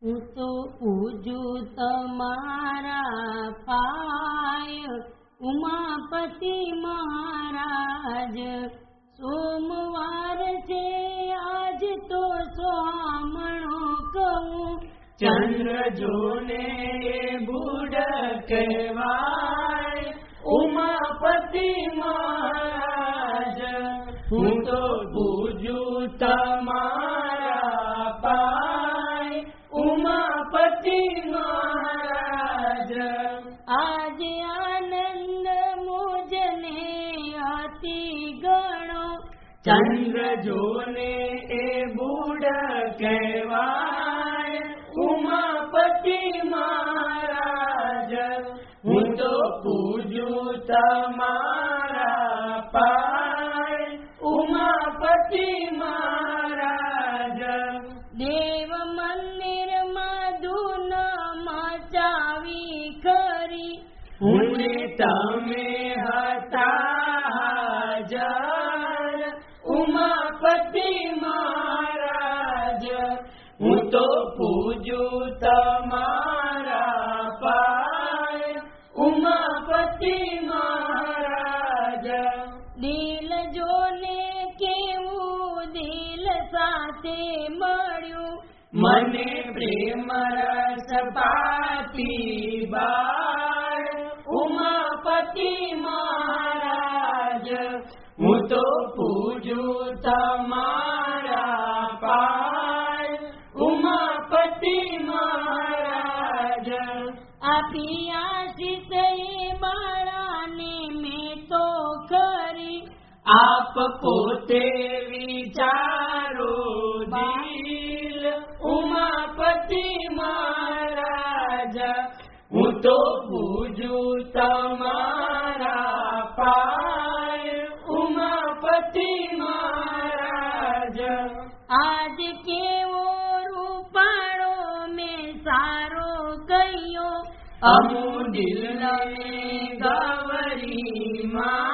હું તો પૂજું તમારા પાય ઉમાપતિ મહારાજ. સોમવાર છે આજ તો સોમણો કહું, ચંદ્ર જોને બુડ કહેવાય ઉમાપતિ મહારાજ. હું તો પૂજું તમારા પાય ઉમાપતિ મહારાજ. આજે આનંદ મુજને અતિ ગણો, ચંદ્ર જોને બુડ કહેવાય ઉમાપતિ મહારાજ. હું તો પૂજું તમારા પાય ઉમાપતિ મહારાજ. દેવ મંદિરમાં ધૂન મચાવી ખરી, હું ને તમે હતા હાજર ઉમાપતિ મહારાજ. હું તો પૂજું તમારા પાય ઉમાપતિ મહારાજ. દિલ જોને કેવું દિલ સાથે મળ્યું, મને પ્રેમ રસ પાતી બાળ ઉમાપતિ મહારાજ. હું તો પૂજું તમારા પાય ઉમાપતિ મહારાજ. આપી આશીષ એ બાળાને મેં તો ખરી, આપ પોતે વિચારો દિલ ઉમાપતિ મહારાજ. હું તો પૂજું તમારા પાય ઉમાપતિ મહારાજ. આજ કેવો રૂપાળો મેં સારો કયો, અમુ દિલને ગવરી માં